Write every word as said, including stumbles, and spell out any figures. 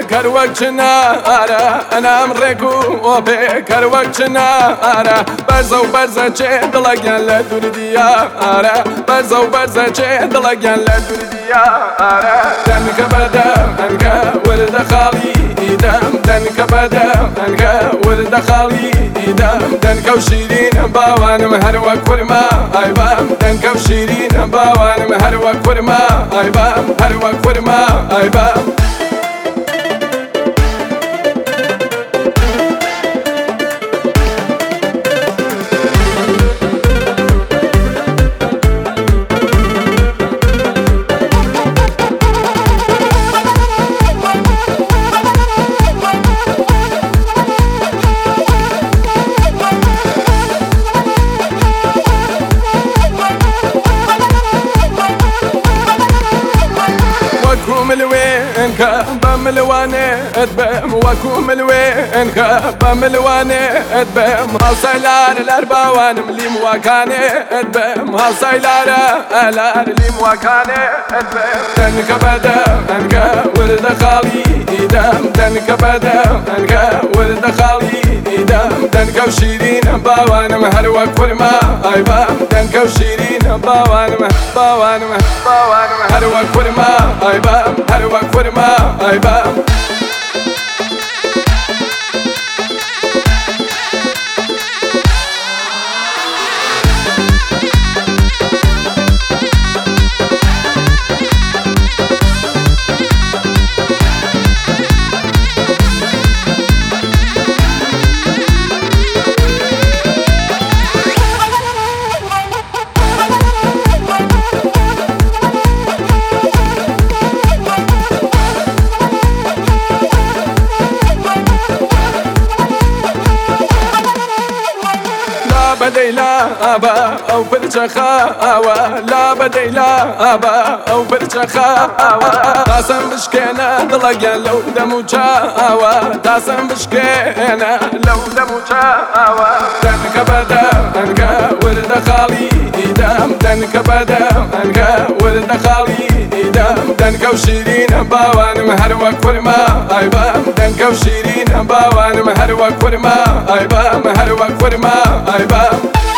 كروكنا أرى أنا مريكو وبكروكنا أرى برزو برزة جدلك يلا درديا أرى برزو برزة جدلك يلا درديا أرى دنك بدا أنك ولد خالي دم دنك بدا أنك ولد خالي دم دنك وشيرين باوان مهروك ورما أيبام دنك وشيرين باوان مهروك ورما أيبام هروك ورما أيبام وكوم الوينك بملواني ادبم وكوم الوينك بملواني ادبم هالسيلار الاربوان ملي مواكاني ادبم هالسيلار الار اللي مواكاني ادبم دنك بدا انك ولد خالي دم دنك بدا انك ولد خالي دم دنك وشيرين باوان مهروك ورما ايبام دنك وشيرين باوان باوان باوان مهروك ورما ايبام هروك ورما ايبام بدي لا أبا أو برشخاوة لا بدي لا أبا أو برشخاوة تاسم بشكينا ضلقا لو دمو جاوة تاسم بشكينا لو دمو جاوة دنك بدا أنك ولد خالي دم دنك بدا أنك ولد خالي دم دنك وشيرين باوان مهروك ورما أيبام دنك وشيرين باوان مهروك ورما أيبام مهروك ورما أيبام